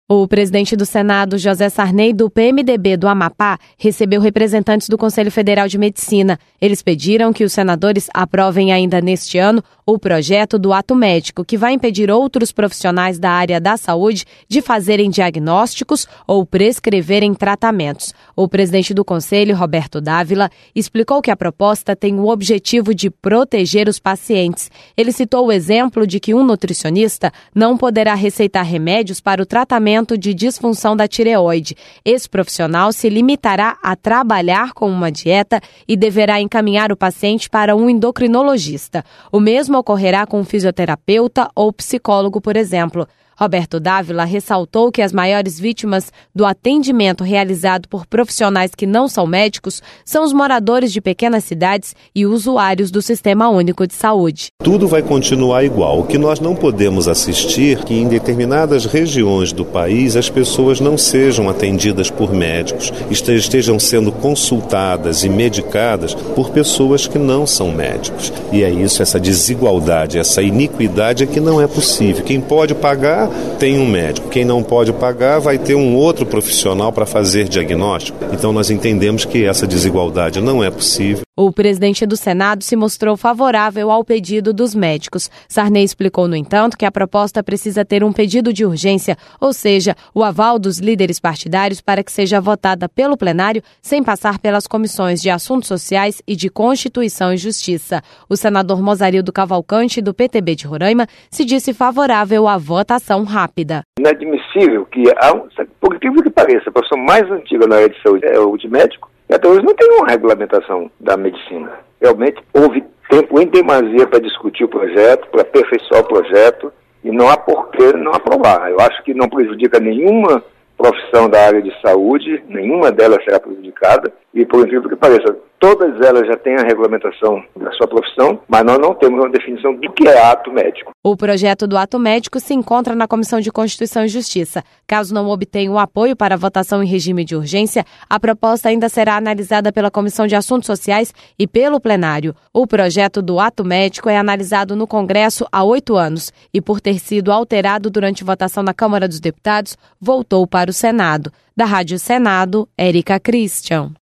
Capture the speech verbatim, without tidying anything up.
O presidente do Senado, José Sarney, do P M D B do Amapá, recebeu representantes do Conselho Federal de Medicina. Eles pediram que os senadores aprovem ainda neste ano o projeto do ato médico, que vai impedir outros profissionais da área da saúde de fazerem diagnósticos ou prescreverem tratamentos. O presidente do Conselho, Roberto Dávila, explicou que a proposta tem o objetivo de proteger os pacientes. Ele citou o exemplo de que um nutricionista não poderá receitar remédios para o tratamento de disfunção da tireoide. Esse profissional se limitará a trabalhar com uma dieta e deverá encaminhar o paciente para um endocrinologista. O mesmo ocorrerá com um fisioterapeuta ou psicólogo, por exemplo. Roberto Dávila ressaltou que as maiores vítimas do atendimento realizado por profissionais que não são médicos são os moradores de pequenas cidades e usuários do Sistema Único de Saúde. Tudo vai continuar igual. O que nós não podemos assistir é que em determinadas regiões do país as pessoas não sejam atendidas por médicos, estejam sendo consultadas e medicadas por pessoas que não são médicos. E é isso, essa desigualdade, essa iniquidade é que não é possível. Quem pode pagar tem um médico. Quem não pode pagar vai ter um outro profissional para fazer diagnóstico. Então nós entendemos que essa desigualdade não é possível. O presidente do Senado se mostrou favorável ao pedido dos médicos. Sarney explicou, no entanto, que a proposta precisa ter um pedido de urgência, ou seja, o aval dos líderes partidários para que seja votada pelo plenário sem passar pelas comissões de Assuntos Sociais e de Constituição e Justiça. O senador Mozarildo Cavalcante, do P T B de Roraima, se disse favorável à votação rápida. Inadmissível que, por incrível que pareça, a profissão mais antiga na área de saúde é o de médico, e até hoje não tem uma regulamentação da medicina. Realmente houve tempo em demasia para discutir o projeto, para aperfeiçoar o projeto, e não há por que não aprovar. Eu acho que não prejudica nenhuma profissão da área de saúde, nenhuma delas será prejudicada, e por incrível que pareça, todas elas já têm a regulamentação da sua profissão, mas nós não temos uma definição do que é ato médico. O projeto do ato médico se encontra na Comissão de Constituição e Justiça. Caso não obtenha o apoio para a votação em regime de urgência, a proposta ainda será analisada pela Comissão de Assuntos Sociais e pelo plenário. O projeto do ato médico é analisado no Congresso há oito anos e, por ter sido alterado durante votação na Câmara dos Deputados, voltou para o Senado. Da Rádio Senado, Érica Christian.